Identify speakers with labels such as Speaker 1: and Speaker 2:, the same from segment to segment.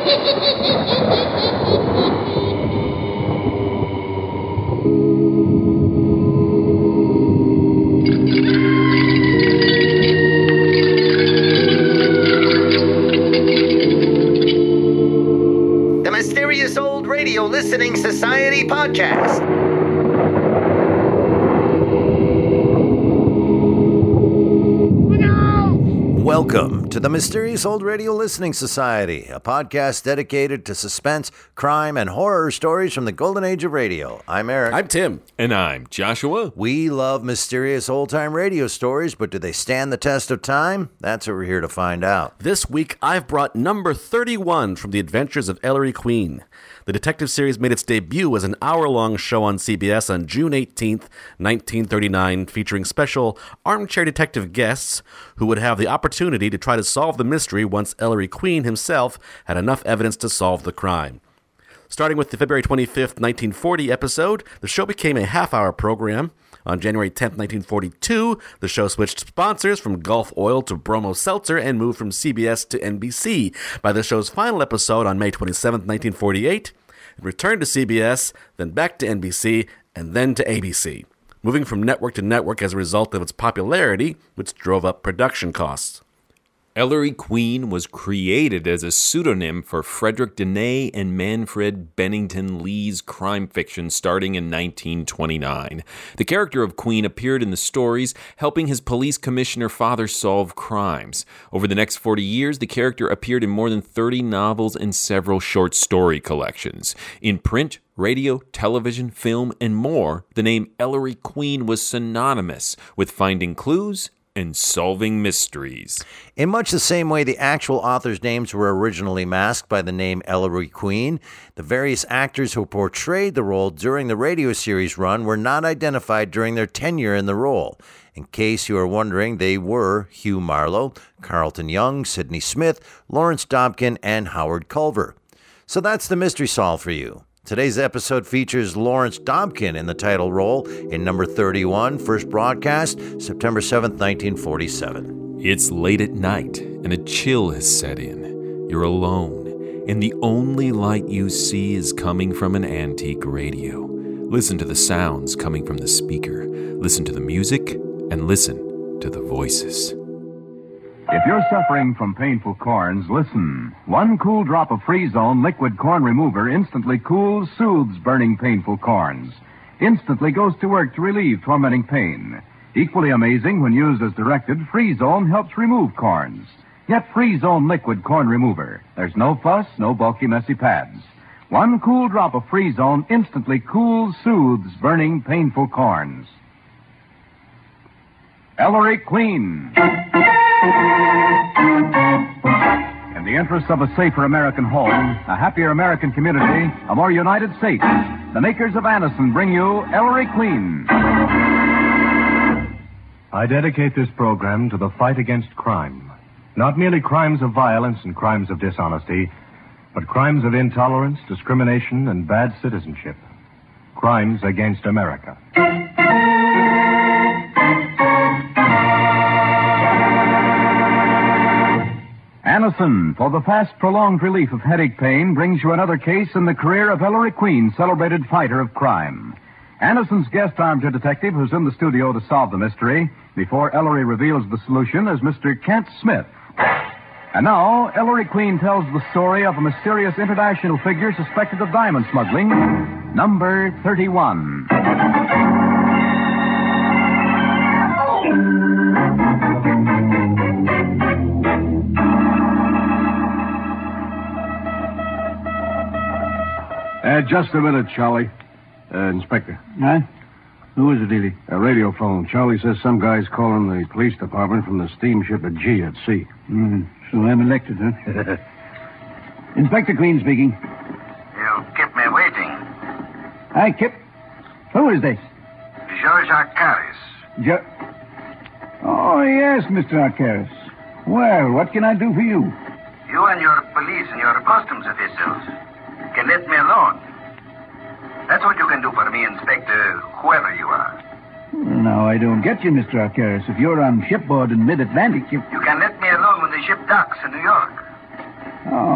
Speaker 1: The Mysterious Old Radio Listening Society podcast. Welcome to the Mysterious Old Radio Listening Society, a podcast dedicated to suspense, crime, and horror stories from the golden age of radio. I'm Eric.
Speaker 2: I'm Tim.
Speaker 3: And I'm Joshua.
Speaker 1: We love mysterious old-time radio stories, but do they stand the test of time? That's what we're here to find out.
Speaker 2: This week, I've brought number 31 from The Adventures of Ellery Queen. The detective series made its debut as an hour-long show on CBS on June 18th, 1939, featuring special armchair detective guests who would have the opportunity to try to solve the mystery once Ellery Queen himself had enough evidence to solve the crime. Starting with the February 25th, 1940 episode, the show became a half-hour program. On January 10th, 1942, the show switched sponsors from Gulf Oil to Bromo Seltzer and moved from CBS to NBC. By the show's final episode on May 27th, 1948, it returned to CBS, then back to NBC, and then to ABC, moving from network to network as a result of its popularity, which drove up production costs.
Speaker 3: Ellery Queen was created as a pseudonym for Frederick Deney and Manfred Bennington Lee's crime fiction starting in 1929. The character of Queen appeared in the stories, helping his police commissioner father solve crimes. Over the next 40 years, the character appeared in more than 30 novels and several short story collections. In print, radio, television, film, and more, the name Ellery Queen was synonymous with finding clues and solving mysteries.
Speaker 1: In much the same way the actual authors' names were originally masked by the name Ellery Queen, the various actors who portrayed the role during the radio series run were not identified during their tenure in the role. In case you are wondering, they were Hugh Marlowe, Carlton Young, Sidney Smith, Lawrence Dobkin, and Howard Culver. So that's the mystery solved for you. Today's episode features Lawrence Dobkin in the title role in number 31, first broadcast September 7th, 1947.
Speaker 3: It's late at night, and a chill has set in. You're alone, and the only light you see is coming from an antique radio. Listen to the sounds coming from the speaker. Listen to the music, and listen to the voices.
Speaker 4: If you're suffering from painful corns, listen. One cool drop of Free-Zone liquid corn remover instantly cools, soothes burning, painful corns. Instantly goes to work to relieve tormenting pain. Equally amazing, when used as directed, Free-Zone helps remove corns. Get Free-Zone liquid corn remover. There's no fuss, no bulky, messy pads. One cool drop of Free-Zone instantly cools, soothes burning, painful corns. Ellery Queen. In the interest of a safer American home, a happier American community, a more united state, the makers of Anacin bring you Ellery Queen.
Speaker 5: I dedicate this program to the fight against crime. Not merely crimes of violence and crimes of dishonesty, but crimes of intolerance, discrimination, and bad citizenship. Crimes against America.
Speaker 4: Anacin, for the fast, prolonged relief of headache pain, brings you another case in the career of Ellery Queen, celebrated fighter of crime. Anacin's guest armchair detective, who's in the studio to solve the mystery, before Ellery reveals the solution, is Mr. Kent Smith. And now, Ellery Queen tells the story of a mysterious international figure suspected of diamond smuggling, number 31.
Speaker 6: Just a minute, Charlie. Inspector.
Speaker 7: Huh? Who is it, Ely?
Speaker 6: A radio phone. Charlie says some guy's calling the police department from the steamship at G at sea.
Speaker 7: So I'm elected, huh? Inspector Queen speaking.
Speaker 8: You kept me waiting.
Speaker 7: Hi, Kip. Who is this?
Speaker 8: George Arcaris.
Speaker 7: Oh, yes, Mr. Arcaris. Well, what can I do for you?
Speaker 8: You and your police and your customs officials can let me alone. That's what you can do for me, Inspector, whoever you are.
Speaker 7: Now, I don't get you, Mr. Arcaris. If you're on shipboard in mid-Atlantic,
Speaker 8: You can let me alone when the ship docks in New York.
Speaker 7: Oh,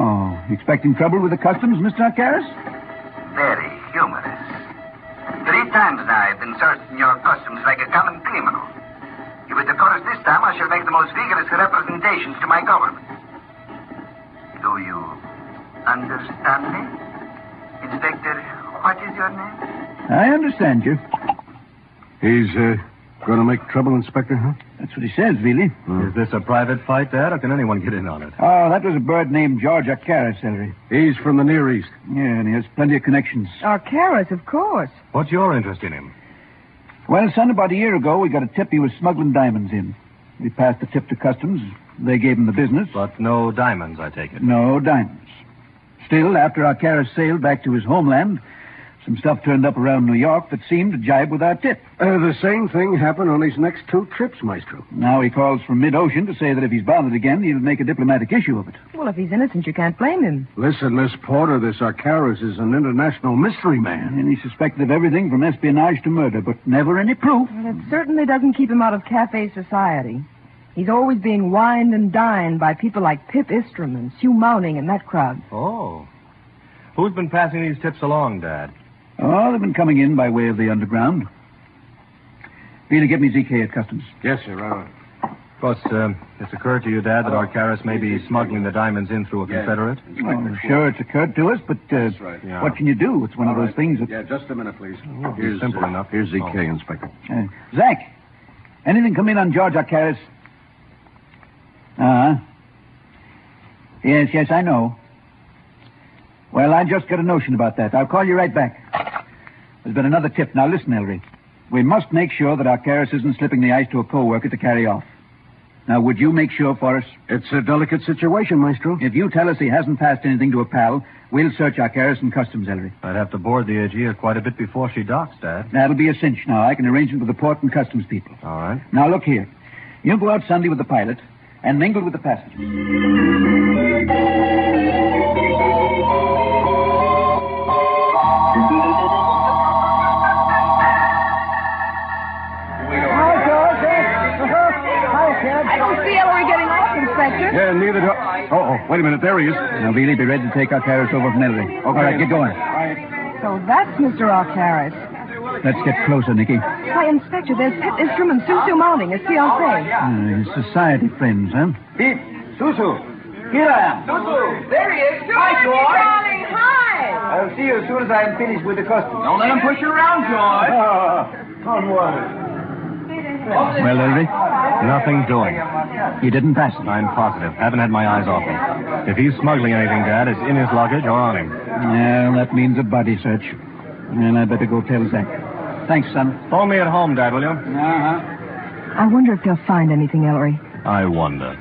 Speaker 7: Expecting trouble with the customs, Mr. Arcaris?
Speaker 8: Very humorous. 3 times now I've been searching your customs like a common criminal. If it occurs this time, I shall make the most vigorous representations to my government. Do you understand me? Inspector, what is your name?
Speaker 7: I understand you.
Speaker 6: He's going to make trouble, Inspector, huh?
Speaker 7: That's what he says, really.
Speaker 5: Is this a private fight, Dad, or can anyone get in on it?
Speaker 7: Oh, that was a bird named George Arcaris, Ellery.
Speaker 6: He's from the Near East.
Speaker 7: Yeah, and he has plenty of connections.
Speaker 9: Arcaris, of course.
Speaker 5: What's your interest in him?
Speaker 7: Well, son, about a year ago, we got a tip he was smuggling diamonds in. We passed the tip to customs. They gave him the business.
Speaker 5: But no diamonds, I take it.
Speaker 7: No diamonds. Still, after Arcaris sailed back to his homeland, some stuff turned up around New York that seemed to jibe with our tip.
Speaker 6: The same thing happened on his next 2 trips, Maestro.
Speaker 7: Now he calls from mid-ocean to say that if he's bothered again, he'll make a diplomatic issue of it.
Speaker 9: Well, if he's innocent, you can't blame him.
Speaker 6: Listen, Miss Porter, this Arcaris is an international mystery man.
Speaker 7: And he's suspected of everything from espionage to murder, but never any proof.
Speaker 9: Well, it certainly doesn't keep him out of cafe society. He's always being wined and dined by people like Pip Istrom and Sue Mounting and that crowd.
Speaker 5: Oh. Who's been passing these tips along, Dad?
Speaker 7: Oh, they've been coming in by way of the underground. Beeler, get me ZK at customs.
Speaker 6: Yes, sir, right on.
Speaker 5: Of course, it's occurred to you, Dad, that Arcaris may be smuggling the diamonds in through a Confederate?
Speaker 7: Oh, sure, it's occurred to us, but
Speaker 6: right.
Speaker 5: Yeah.
Speaker 7: what can you do? It's one of those things that...
Speaker 6: Yeah, just a minute, please.
Speaker 5: Simple enough.
Speaker 6: Here's ZK, Inspector.
Speaker 7: Zach, anything come in on George Arcaris? Uh-huh. Yes, I know. Well, I just got a notion about that. I'll call you right back. There's been another tip. Now, listen, Ellery. We must make sure that Arcaris isn't slipping the ice to a co-worker to carry off. Now, would you make sure for us?
Speaker 6: It's a delicate situation, Maestro.
Speaker 7: If you tell us he hasn't passed anything to a pal, we'll search Arcaris and customs, Ellery.
Speaker 5: I'd have to board the Aegea quite a bit before she docks, Dad.
Speaker 7: That'll be a cinch now. I can arrange it with the port and customs people.
Speaker 5: All right.
Speaker 7: Now, look here. You go out Sunday with the pilot and mingle with the passengers.
Speaker 9: I don't see Ellery getting off, Inspector.
Speaker 6: Yeah, neither do... Oh, wait a minute. There he is.
Speaker 7: Now, Beely, be ready to take Arcaris over from Ellery.
Speaker 6: Okay.
Speaker 7: All right, get going.
Speaker 9: So that's Mr. Arcaris.
Speaker 7: Let's get closer, Nicky.
Speaker 9: Why, Inspector, there's Pip Istrom and Sue Mounting, his fiancée.
Speaker 7: His society friends, huh?
Speaker 10: Pete, Susu, here I am.
Speaker 11: Susu, there he is.
Speaker 10: Hi, George.
Speaker 11: Darling, hi.
Speaker 10: I'll see you as soon as I'm finished with the customs.
Speaker 11: Don't let him push you around, George.
Speaker 10: Don't worry.
Speaker 7: Well, Ellery?
Speaker 5: Nothing doing.
Speaker 7: He didn't pass it.
Speaker 5: I'm positive. Haven't had my eyes off him. If he's smuggling anything, Dad, it's in his luggage or on him.
Speaker 7: Well, that means a body search. And I better go tell Zach. Thanks, son.
Speaker 5: Phone me at home, Dad, will you?
Speaker 9: I wonder if they'll find anything, Ellery.
Speaker 5: I wonder.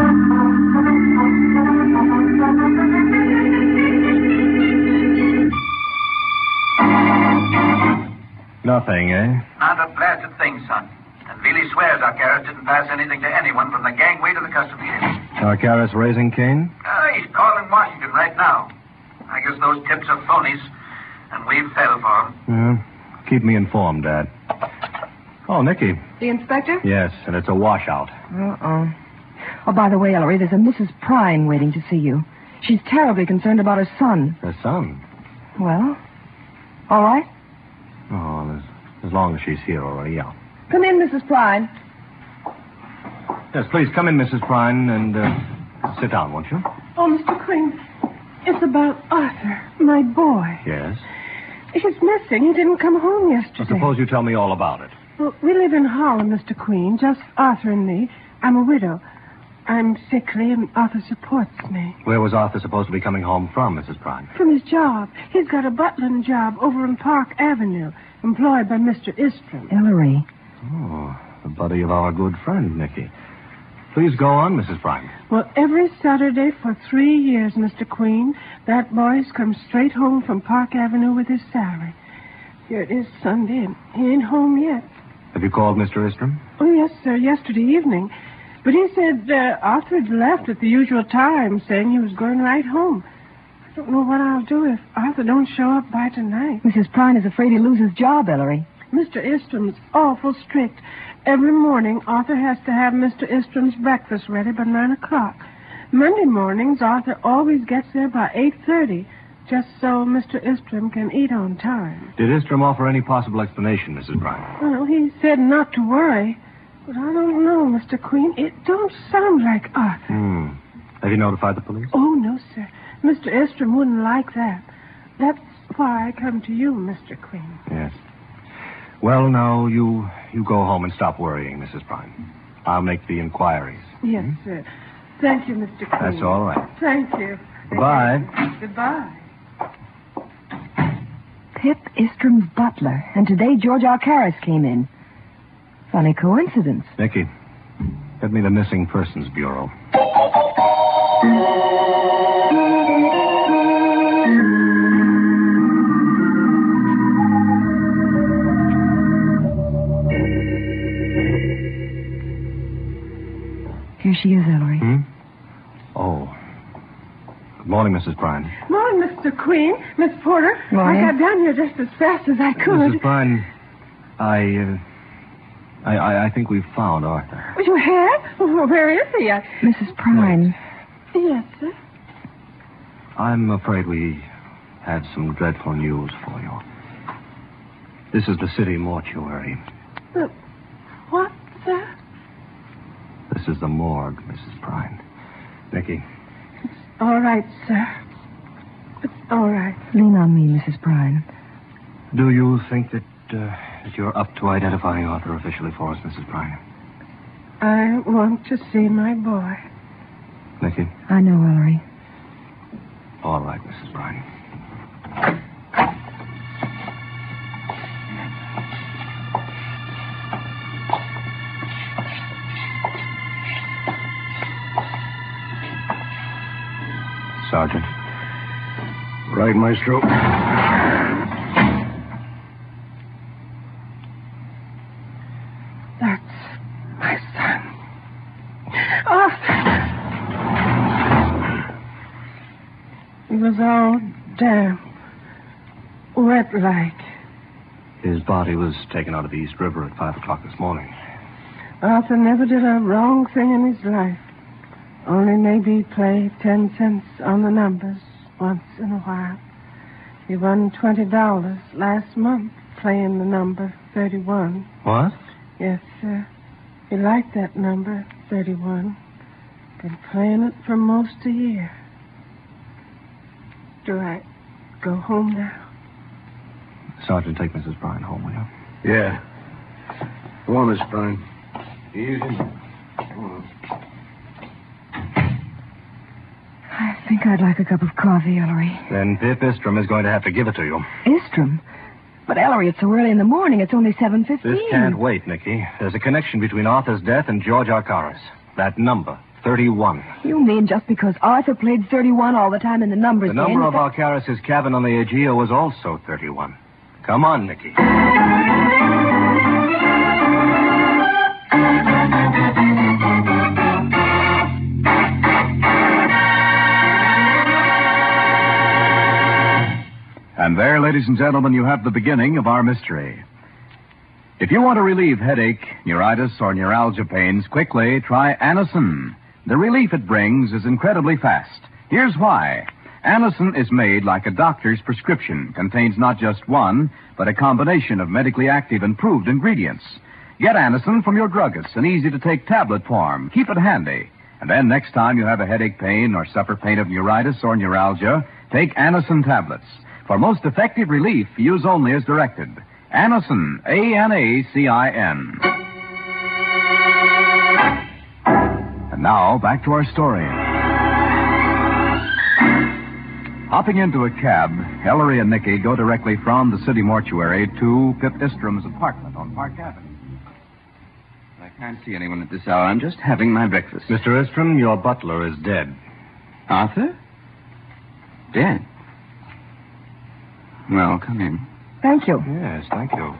Speaker 5: Nothing, eh?
Speaker 8: Not a blasted thing, son. And Billy swears Arcaris didn't pass anything to anyone from the gangway to the customs ship.
Speaker 5: Arcaris raising Cain?
Speaker 8: He's calling Washington right now. I guess those tips are phonies, and we fell for them.
Speaker 5: Yeah. Keep me informed, Dad. Oh, Nicky.
Speaker 9: The inspector?
Speaker 5: Yes, and it's a washout.
Speaker 9: Uh-oh. Oh, by the way, Ellery, there's a Mrs. Prine waiting to see you. She's terribly concerned about her son.
Speaker 5: Her son?
Speaker 9: Well, all right.
Speaker 5: Oh, as long as she's here already, yeah.
Speaker 9: Come in, Mrs. Prine.
Speaker 5: Yes, please, come in, Mrs. Prine, and sit down, won't you?
Speaker 12: Oh, Mr. Queen, it's about Arthur, my boy.
Speaker 5: Yes?
Speaker 12: He's missing. He didn't come home yesterday.
Speaker 5: Well, suppose you tell me all about it.
Speaker 12: Well, we live in Harlem, Mr. Queen, just Arthur and me. I'm a widow. I'm sickly, and Arthur supports me.
Speaker 5: Where was Arthur supposed to be coming home from, Mrs. Prine?
Speaker 12: From his job. He's got a butlering job over on Park Avenue, employed by Mr. Istrom.
Speaker 9: Ellery.
Speaker 5: Oh, the buddy of our good friend, Nicky. Please go on, Mrs. Prine.
Speaker 12: Well, every Saturday for 3 years, Mr. Queen, that boy's come straight home from Park Avenue with his salary. Here it is Sunday, and he ain't home yet.
Speaker 5: Have you called Mr. Istrom?
Speaker 12: Oh, yes, sir, yesterday evening. But he said Arthur had left at the usual time, saying he was going right home. I don't know what I'll do if Arthur don't show up by tonight.
Speaker 9: Mrs. Prine is afraid he'll lose his job, Ellery.
Speaker 12: Mr. Istrom's awful strict. Every morning, Arthur has to have Mr. Istrom's breakfast ready by 9 o'clock. Monday mornings, Arthur always gets there by 8:30, just so Mr. Istrom can eat on time.
Speaker 5: Did Istrom offer any possible explanation, Mrs. Bryan?
Speaker 12: Well, he said not to worry. But I don't know, Mr. Queen. It don't sound like Arthur.
Speaker 5: Have you notified the police?
Speaker 12: Oh, no, sir. Mr. Istrom wouldn't like that. That's why I come to you, Mr. Queen.
Speaker 5: Yes. Well, now, you go home and stop worrying, Mrs. Bryan. I'll make the inquiries.
Speaker 12: Yes, sir. Thank you, Mr. Queen.
Speaker 5: That's all right.
Speaker 12: Thank you.
Speaker 5: Goodbye.
Speaker 12: Goodbye.
Speaker 9: Pip Istrom's butler, and today George Arcaris came in. Funny coincidence.
Speaker 5: Nicky, get me the Missing Persons Bureau.
Speaker 9: Here she is, Ellery.
Speaker 5: Oh. Good morning, Mrs. Bryan.
Speaker 12: Morning, Mr. Queen. Miss Porter.
Speaker 9: Morning.
Speaker 12: I got down here just as fast as I could.
Speaker 5: Mrs. Bryan, I think we've found Arthur.
Speaker 12: You have? Well, where is he?
Speaker 9: Mrs. Prime.
Speaker 12: Yes, sir.
Speaker 5: I'm afraid we have some dreadful news for you. This is the city mortuary.
Speaker 12: What, sir?
Speaker 5: This is the morgue, Mrs. Bryan. Nicky.
Speaker 12: All right, sir. It's all right.
Speaker 9: Lean on me, Mrs. Prime.
Speaker 5: Do you think that you're up to identifying Arthur officially for us, Mrs. Bryan?
Speaker 12: I want to see my boy.
Speaker 5: Nicky?
Speaker 9: I know, Ellery.
Speaker 5: All right, Mrs. Bryan. Sergeant.
Speaker 6: Right, Maestro.
Speaker 12: That's my son. Arthur. He was all damp, wet like.
Speaker 5: His body was taken out of the East River at 5 o'clock this morning.
Speaker 12: Arthur never did a wrong thing in his life. Only maybe play 10 cents on the numbers once in a while. He won $20 last month playing the number 31.
Speaker 5: What?
Speaker 12: Yes, sir. He liked that number, 31. Been playing it for most a year. Do I go home now?
Speaker 5: Sergeant, take Mrs. Bryan home, will you?
Speaker 6: Yeah. Go on, Miss Bryan. Easy. Go on.
Speaker 9: I think I'd like a cup of coffee, Ellery.
Speaker 5: Then Pip Istrom is going to have to give it to you.
Speaker 9: Istrom? But, Ellery, it's so early in the morning. It's only 7:15.
Speaker 5: This can't wait, Nicky. There's a connection between Arthur's death and George Arcaris. That number, 31.
Speaker 9: You mean just because Arthur played 31 all the time in the numbers
Speaker 5: The number
Speaker 9: game,
Speaker 5: of Arcaris' cabin on the Aegea was also 31. Come on, Nicky.
Speaker 4: And there, ladies and gentlemen, you have the beginning of our mystery. If you want to relieve headache, neuritis, or neuralgia pains quickly, try Anacin. The relief it brings is incredibly fast. Here's why. Anacin is made like a doctor's prescription, contains not just one, but a combination of medically active and proved ingredients. Get Anacin from your druggist in easy-to-take tablet form. Keep it handy. And then next time you have a headache pain or suffer pain of neuritis or neuralgia, take Anacin tablets. For most effective relief, use only as directed. Anacin, A-N-A-C-I-N. And now, back to our story. Hopping into a cab, Ellery and Nicky go directly from the city mortuary to Pip Istrom's apartment on Park Avenue.
Speaker 13: I can't see anyone at this hour. I'm just having my breakfast.
Speaker 5: Mr. Istrom, your butler is dead.
Speaker 13: Arthur? Dead? Well, come in.
Speaker 9: Thank you.
Speaker 5: Yes, thank you.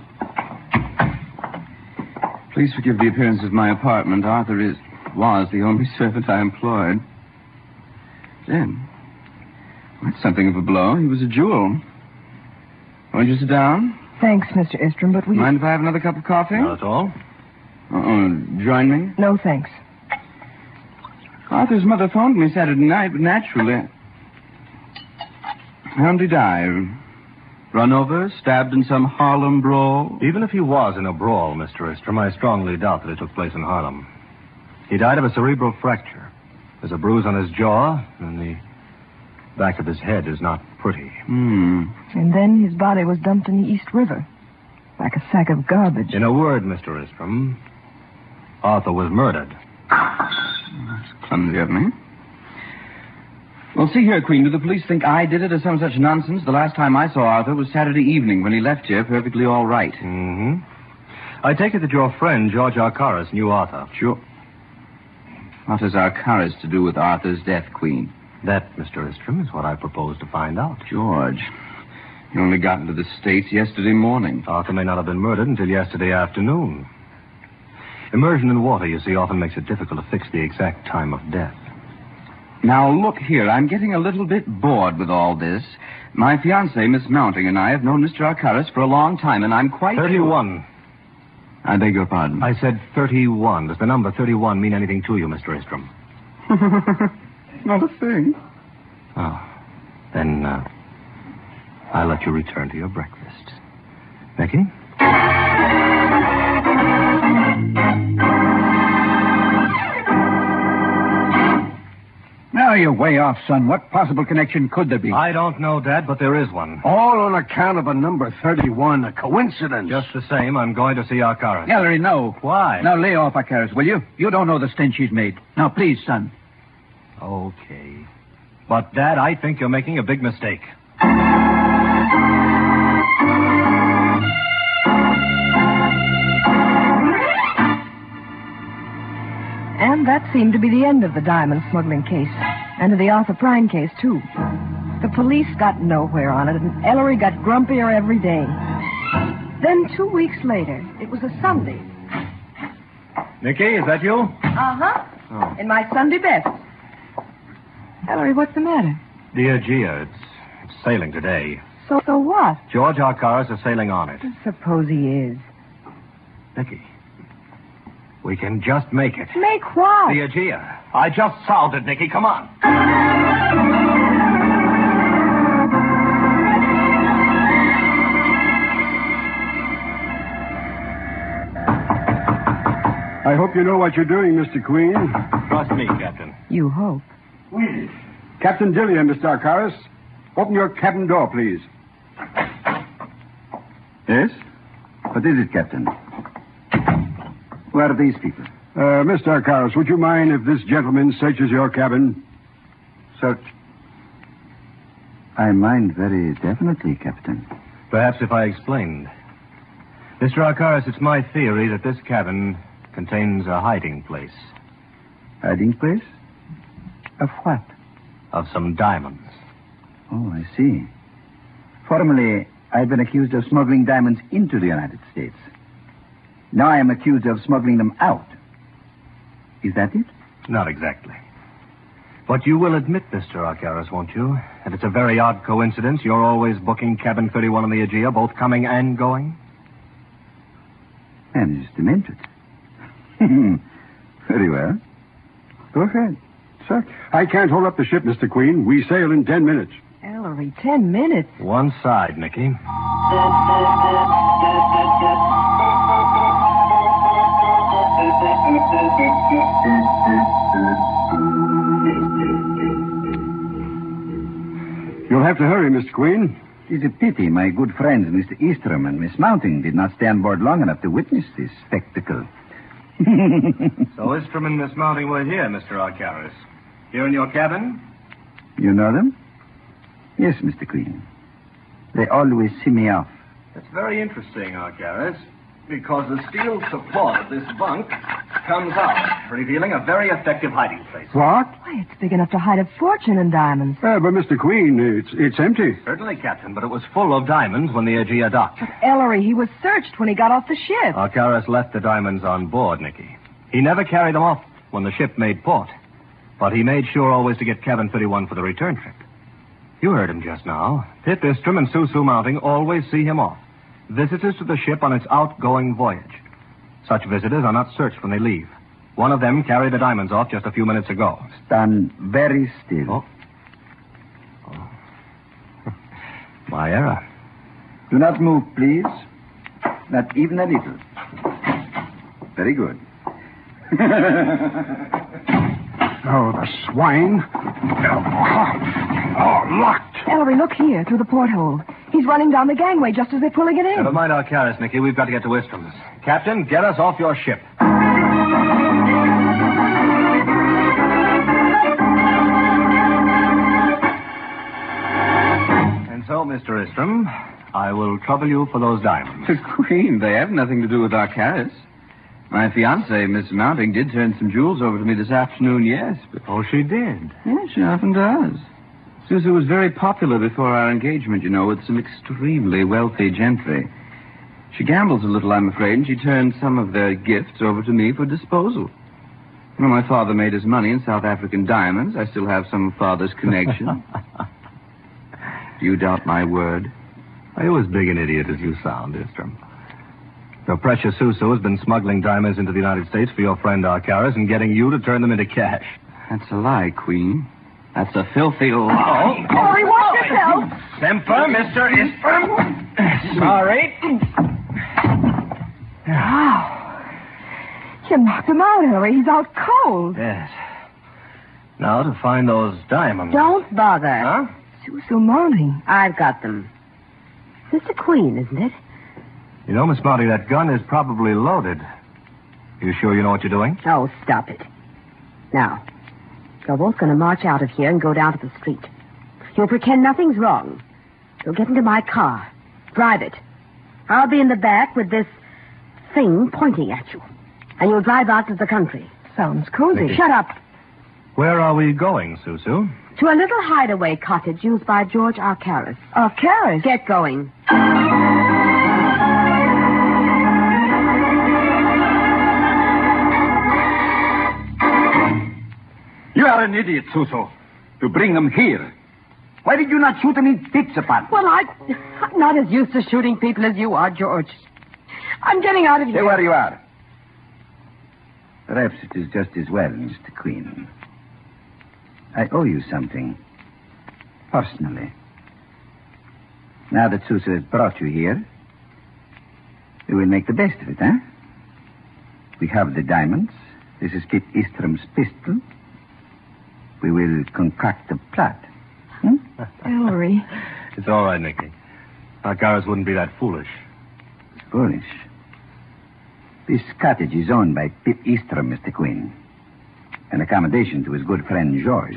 Speaker 13: Please forgive the appearance of my apartment. Arthur was the only servant I employed. Dead. That's something of a blow. He was a jewel. Won't you sit down?
Speaker 9: Thanks, Mr. Istrom, but we...
Speaker 13: Mind if I have another cup of coffee?
Speaker 5: Not at all.
Speaker 13: Join me?
Speaker 9: No, thanks.
Speaker 13: Arthur's mother phoned me Saturday night, but naturally. How'd he die? Run over? Stabbed in some Harlem brawl?
Speaker 5: Even if he was in a brawl, Mr. Istrom, I strongly doubt that it took place in Harlem. He died of a cerebral fracture. There's a bruise on his jaw, and the back of his head is not pretty.
Speaker 9: And then his body was dumped in the East River, like a sack of garbage.
Speaker 5: In a word, Mr. Istrom, Arthur was murdered.
Speaker 13: That's clumsy of me. Well, see here, Queen. Do the police think I did it or some such nonsense? The last time I saw Arthur was Saturday evening when he left here perfectly all right.
Speaker 5: I take it that your friend, George Arcaris, knew Arthur.
Speaker 13: Sure. What has Arcaris to do with Arthur's death, Queen?
Speaker 5: That, Mr. Istrom, is what I propose to find out.
Speaker 13: George. He only got into the States yesterday morning.
Speaker 5: Arthur may not have been murdered until yesterday afternoon. Immersion in water, you see, often makes it difficult to fix the exact time of death.
Speaker 13: Now, look here. I'm getting a little bit bored with all this. My fiancée, Miss Mounting, and I have known Mr. Arcaris for a long time, and I'm quite
Speaker 5: 31.
Speaker 13: I beg your pardon?
Speaker 5: I said 31. Does the number 31 mean anything to you, Mr. Istrom?
Speaker 13: Not a thing.
Speaker 5: Oh. Then, I'll let you return to your breakfast. Becky?
Speaker 7: Now you're way off, son. What possible connection could there be?
Speaker 5: I don't know, Dad, but there is one.
Speaker 6: All on account of a number 31, a coincidence.
Speaker 5: Just the same, I'm going to see Arcaris.
Speaker 7: Ellery, no.
Speaker 5: Why?
Speaker 7: Now lay off, Arcaris, will you? You don't know the stench he's made. Now, please, son.
Speaker 5: Okay. But, Dad, I think you're making a big mistake.
Speaker 9: And that seemed to be the end of the diamond smuggling case. And of the Arthur Prine case, too. The police got nowhere on it, and Ellery got grumpier every day. Then 2 weeks later, it was a Sunday.
Speaker 5: Nicky, is that you?
Speaker 9: Uh-huh.
Speaker 5: Oh.
Speaker 9: In my Sunday best. Ellery, what's the matter?
Speaker 5: Dear Gia, it's sailing today.
Speaker 9: So what?
Speaker 5: George Arcaris is sailing on it.
Speaker 9: Suppose he is.
Speaker 5: Nicky, we can just make it.
Speaker 9: Make what?
Speaker 5: The Aegea. I just solved it, Nicky. Come on.
Speaker 6: I hope you know what you're doing, Mr. Queen.
Speaker 5: Trust me, Captain.
Speaker 9: You hope.
Speaker 6: Captain Dillian, Mr. Arcaris. Open your cabin door, please.
Speaker 13: Yes? What is it, Captain? Who are these people?
Speaker 6: Mr. Arcaris, would you mind if this gentleman searches your cabin?
Speaker 13: Search. I mind very definitely, Captain.
Speaker 5: Perhaps if I explained. Mr. Arcaris, it's my theory that this cabin contains a hiding place.
Speaker 13: Hiding place? Of what?
Speaker 5: Of some diamonds.
Speaker 13: Oh, I see. Formerly, I've been accused of smuggling diamonds into the United States. Now I am accused of smuggling them out. Is that it?
Speaker 5: Not exactly. But you will admit, Mr. Arcaris, won't you? That it's a very odd coincidence you're always booking Cabin 31 on the Aegea, both coming and going?
Speaker 13: I'm just demented. Very well. Go ahead.
Speaker 6: Sir, I can't hold up the ship, Mr. Queen. We sail in 10 minutes.
Speaker 9: Ellery, 10 minutes.
Speaker 5: One side, Nicky.
Speaker 6: You'll have to hurry, Mr. Queen.
Speaker 13: It is a pity my good friends, Mr. Eastrom and Miss Mounting, did not stay on board long enough to witness this spectacle.
Speaker 5: So Istrom and Miss Mounting were here, Mr. Arcaris. Here in your cabin?
Speaker 13: You know them? Yes, Mr. Queen. They always see me off.
Speaker 5: That's very interesting, Arcaris, because the steel support of this bunk comes out, revealing a very effective hiding place.
Speaker 6: What?
Speaker 9: Why, it's big enough to hide a fortune in diamonds.
Speaker 6: But Mr. Queen, it's empty.
Speaker 5: Certainly, Captain, but it was full of diamonds when the Aegea docked.
Speaker 9: Ellery, he was searched when he got off the ship.
Speaker 5: Arcaris left the diamonds on board, Nicky. He never carried them off when the ship made port. But he made sure always to get Cabin 31 for the return trip. You heard him just now. Pip Istrom and Sue Mounting always see him off. Visitors to the ship on its outgoing voyage. Such visitors are not searched when they leave. One of them carried the diamonds off just a few minutes ago.
Speaker 7: Stand very still.
Speaker 5: My error.
Speaker 7: Do not move, please. Not even a little. Very good.
Speaker 6: Oh, the swine. Oh, locked.
Speaker 9: Ellery, look here, through the porthole. He's running down the gangway just as they're pulling it in.
Speaker 5: Never mind our carriers, Nicky. We've got to get to Wistrom's. Captain, get us off your ship. And so, Mr. Istrom, I will trouble you for those diamonds.
Speaker 13: The Queen, they have nothing to do with Arcaris. My fiancée, Miss Mounting, did turn some jewels over to me this afternoon, yes. But...
Speaker 5: Oh, she did?
Speaker 13: Yes, she often does. Susu was very popular before our engagement, you know, with some extremely wealthy gentry. She gambles a little, I'm afraid, and she turned some of their gifts over to me for disposal. When my father made his money in South African diamonds, I still have some of Father's connection. Do you doubt my word?
Speaker 5: Are you as big an idiot as you sound, Istrom? Your precious Susu has been smuggling diamonds into the United States for your friend Arcaris and getting you to turn them into cash.
Speaker 13: That's a lie, Queen. That's a filthy lie.
Speaker 9: Ellery, watch yourself.
Speaker 5: Semper, Mr. Istrom. Sorry.
Speaker 9: Wow. You knocked him out, Ellery. He's out cold.
Speaker 5: Yes. Now to find those diamonds.
Speaker 14: Don't bother.
Speaker 5: Huh?
Speaker 9: Susu Mounting.
Speaker 14: I've got them. It's a Queen, isn't it?
Speaker 5: You know, Miss Mounting, that gun is probably loaded. You sure you know what you're doing?
Speaker 14: Oh, stop it. Now, you're both going to march out of here and go down to the street. You'll pretend nothing's wrong. You'll get into my car. Drive it. I'll be in the back with this thing pointing at you. And you'll drive out to the country.
Speaker 9: Sounds cozy.
Speaker 5: Nicky.
Speaker 14: Shut up.
Speaker 5: Where are we going, Susu?
Speaker 14: To a little hideaway cottage used by George Arcaris.
Speaker 9: Arcaris?
Speaker 14: Get going.
Speaker 7: You are an idiot, Susu. To bring them here. Why did you not shoot them in bits upon?
Speaker 14: Well, I'm not as used to shooting people as you are, George. I'm getting out of here.
Speaker 7: Stay where you are. Perhaps it is just as well, Mr. Queen. I owe you something. Personally. Now that Susu has brought you here, we will make the best of it, eh? We have the diamonds. This is Pip Eastrom's pistol. We will concoct a plot.
Speaker 9: Ellery.
Speaker 5: It's all right, Nicky. Arcaris wouldn't be that foolish.
Speaker 7: Foolish? This cottage is owned by Pip Eastrom, Mr. Queen. An accommodation to his good friend George.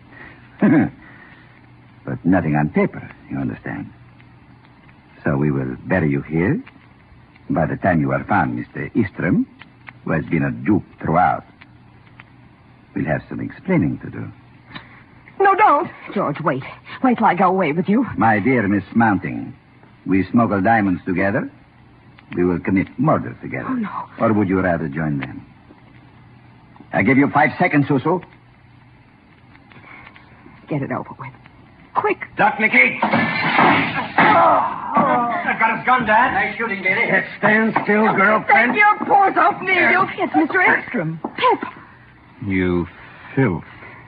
Speaker 7: But nothing on paper, you understand. So we will bury you here. By the time you are found, Mr. Eastrom, who has been a dupe throughout, we'll have some explaining to do.
Speaker 9: No, don't. George, wait. Wait till I go away with you.
Speaker 7: My dear Miss Mounting, we smuggle diamonds together. We will commit murder together.
Speaker 9: Oh, no.
Speaker 7: Or would you rather join them? I give you 5 seconds, Susu.
Speaker 9: Get it over with. Quick.
Speaker 5: Duck, Nicky! I've got his gun, Dad. Nice shooting, Daddy. Stand still, girlfriend.
Speaker 9: Take your paws off me, you. It's Mr. Ekstrom. Pip.
Speaker 5: You filth.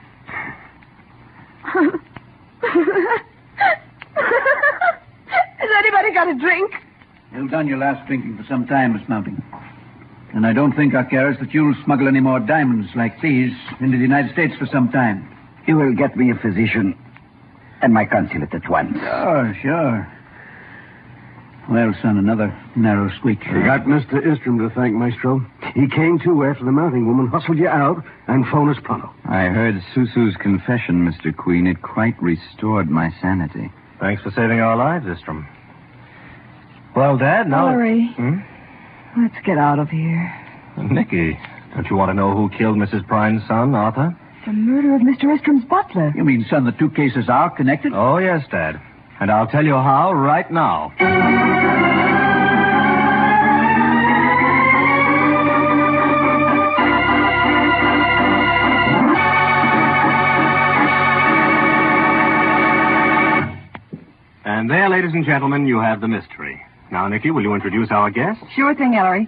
Speaker 9: Has anybody got a drink?
Speaker 7: You've done your last drinking for some time, Miss Mounting. And I don't think, Arcaris, that you'll smuggle any more diamonds like these into the United States for some time. You will get me a physician and my consulate at once. Sure. Well, son, another narrow squeak.
Speaker 6: You got Mr. Istrom to thank, Maestro. He came to after the mounting woman hustled you out and phoned us pronto.
Speaker 13: I heard Susu's confession, Mr. Queen. It quite restored my sanity.
Speaker 5: Thanks for saving our lives, Istrom. Well, Dad, now...
Speaker 9: Ellery, let's get out of here.
Speaker 5: Nicky, don't you want to know who killed Mrs. Prine's son, Arthur?
Speaker 9: The murder of Mr. Istrom's butler.
Speaker 7: You mean, son, the two cases are connected?
Speaker 5: Oh, yes, Dad. And I'll tell you how right now. And there, ladies and gentlemen, you have the mystery. Now, Nicky, will you introduce our guest?
Speaker 9: Sure thing, Ellery.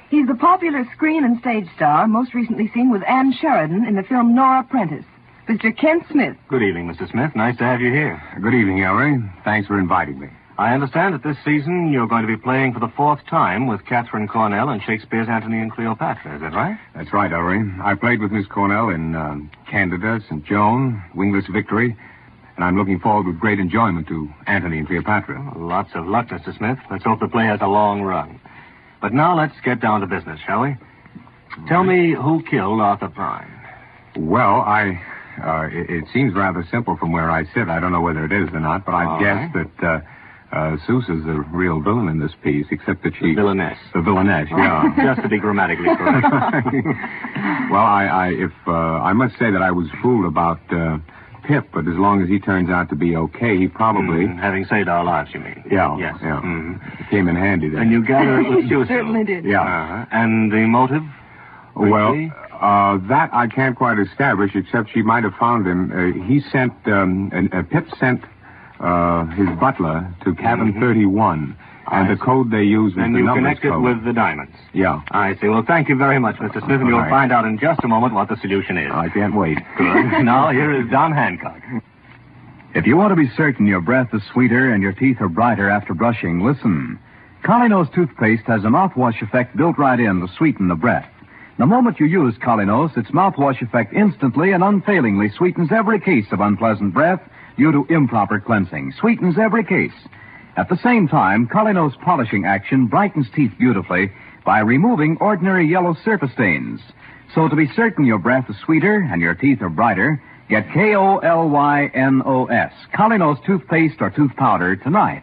Speaker 9: He's the popular screen and stage star, most recently seen with Ann Sheridan in the film Nora Prentice. Mr. Kent Smith.
Speaker 5: Good evening, Mr. Smith. Nice to have you here.
Speaker 6: Good evening, Ellery. Thanks for inviting me.
Speaker 5: I understand that this season you're going to be playing for the 4th time with Catherine Cornell in Shakespeare's Antony and Cleopatra. Is that right?
Speaker 6: That's right, Ellery. I played with Miss Cornell in Candida, St. Joan, Wingless Victory, and I'm looking forward with great enjoyment to Antony and Cleopatra.
Speaker 5: Well, lots of luck, Mr. Smith. Let's hope the play has a long run. But now let's get down to business, shall we? Tell me who killed Arthur Prime.
Speaker 6: Well, it seems rather simple from where I sit. I don't know whether it is or not, but I guess that Sousa's the real villain in this piece, except that she...
Speaker 5: The villainess.
Speaker 6: The villainess, yeah.
Speaker 5: Just to be grammatically correct.
Speaker 6: Well, I must say that I was fooled about Pip, but as long as he turns out to be okay, he probably...
Speaker 5: Having saved our lives, you mean?
Speaker 6: Yeah.
Speaker 5: Yes.
Speaker 6: Yeah. It came in handy then.
Speaker 5: And you gather it was Susan?
Speaker 9: Certainly did.
Speaker 6: Yeah.
Speaker 5: And the motive?
Speaker 6: Well, that I can't quite establish, except she might have found him. Pip sent his butler to cabin 31, and the code they used was
Speaker 5: and
Speaker 6: the
Speaker 5: you
Speaker 6: numbers
Speaker 5: connected
Speaker 6: code.
Speaker 5: with the diamonds.
Speaker 6: Yeah.
Speaker 5: I see. Well, thank you very much, Mr. Smith, and you'll find out in just a moment what the solution is.
Speaker 6: I can't wait.
Speaker 5: Good. Now, here is Don Hancock.
Speaker 4: If you want to be certain your breath is sweeter and your teeth are brighter after brushing, listen. Colinos toothpaste has a mouthwash effect built right in to sweeten the breath. The moment you use Colinos, its mouthwash effect instantly and unfailingly sweetens every case of unpleasant breath due to improper cleansing. Sweetens every case. At the same time, Colinos polishing action brightens teeth beautifully by removing ordinary yellow surface stains. So to be certain your breath is sweeter and your teeth are brighter, get K-O-L-Y-N-O-S, Colinos toothpaste or tooth powder tonight.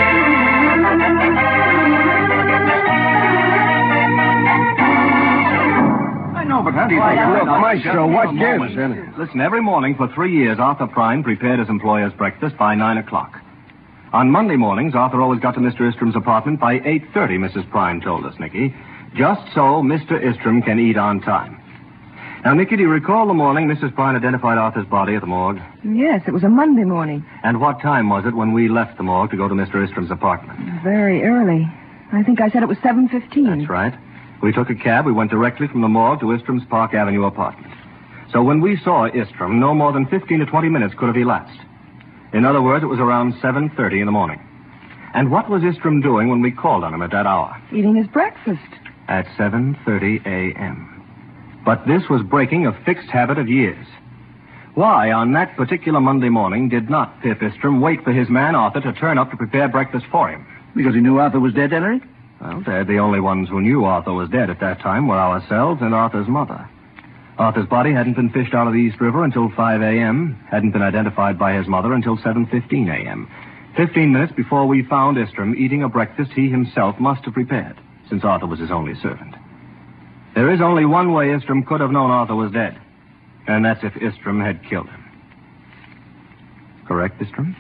Speaker 10: I know, but how do you think? Look, Maestro, what gives?
Speaker 5: Listen, every morning for 3 years, Arthur Prime prepared his employer's breakfast by 9 o'clock. On Monday mornings, Arthur always got to Mr. Istrom's apartment by 8:30, Mrs. Prime told us, Nicky. Just so Mr. Istrom can eat on time. Now, Nicky, do you recall the morning Mrs. Prime identified Arthur's body at the morgue?
Speaker 9: Yes, it was a Monday morning.
Speaker 5: And what time was it when we left the morgue to go to Mr. Istrom's apartment?
Speaker 9: Very early. I think I said it was 7:15.
Speaker 5: That's right. We took a cab. We went directly from the morgue to Istrom's Park Avenue apartment. So when we saw Istrom, no more than 15 to 20 minutes could have elapsed. In other words, it was around 7:30 in the morning. And what was Istrom doing when we called on him at that hour?
Speaker 9: Eating his breakfast.
Speaker 5: At 7:30 a.m. But this was breaking a fixed habit of years. Why, on that particular Monday morning, did not Pip Istrom wait for his man Arthur to turn up to prepare breakfast for him?
Speaker 10: Because he knew Arthur was dead, Ellery?
Speaker 5: Well, Dad, the only ones who knew Arthur was dead at that time were ourselves and Arthur's mother. Arthur's body hadn't been fished out of the East River until 5 a.m., hadn't been identified by his mother until 7:15 a.m. 15 minutes before we found Istrom eating a breakfast he himself must have prepared, since Arthur was his only servant. There is only one way Istrom could have known Arthur was dead, and that's if Istrom had killed him. Correct, Istrom?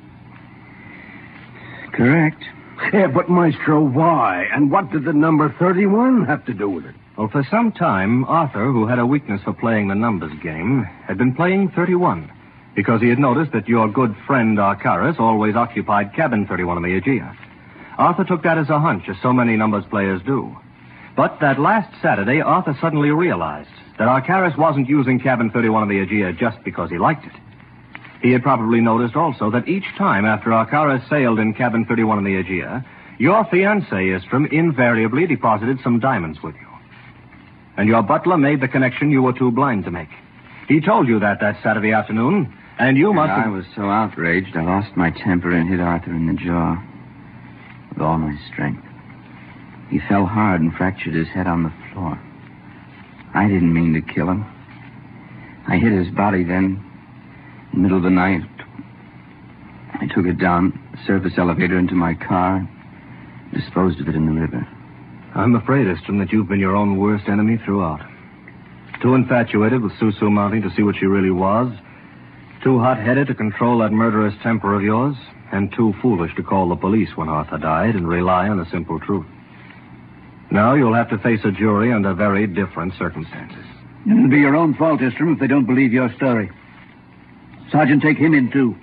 Speaker 10: Correct. Yeah, but, Maestro, why? And what did the number 31 have to do with it?
Speaker 5: Well, for some time, Arthur, who had a weakness for playing the numbers game, had been playing 31, because he had noticed that your good friend Arcaris always occupied cabin 31 on the Aegea. Arthur took that as a hunch, as so many numbers players do. But that last Saturday, Arthur suddenly realized that Arcaris wasn't using cabin 31 on the Aegea just because he liked it. He had probably noticed also that each time after Arcaris sailed in cabin 31 on the Aegea, your fiancé, Istrom, invariably deposited some diamonds with you. And your butler made the connection you were too blind to make. He told you that Saturday afternoon, and you must have...
Speaker 13: I was so outraged, I lost my temper and hit Arthur in the jaw with all my strength. He fell hard and fractured his head on the floor. I didn't mean to kill him. I hit his body then, in the middle of the night. I took it down the surface elevator into my car, disposed of it in the river.
Speaker 5: I'm afraid, Istrom, that you've been your own worst enemy throughout. Too infatuated with Susu Mounting to see what she really was, too hot-headed to control that murderous temper of yours, and too foolish to call the police when Arthur died and rely on the simple truth. Now you'll have to face a jury under very different circumstances.
Speaker 7: It'll be your own fault, Istrom, if they don't believe your story. Sergeant, take him in, too.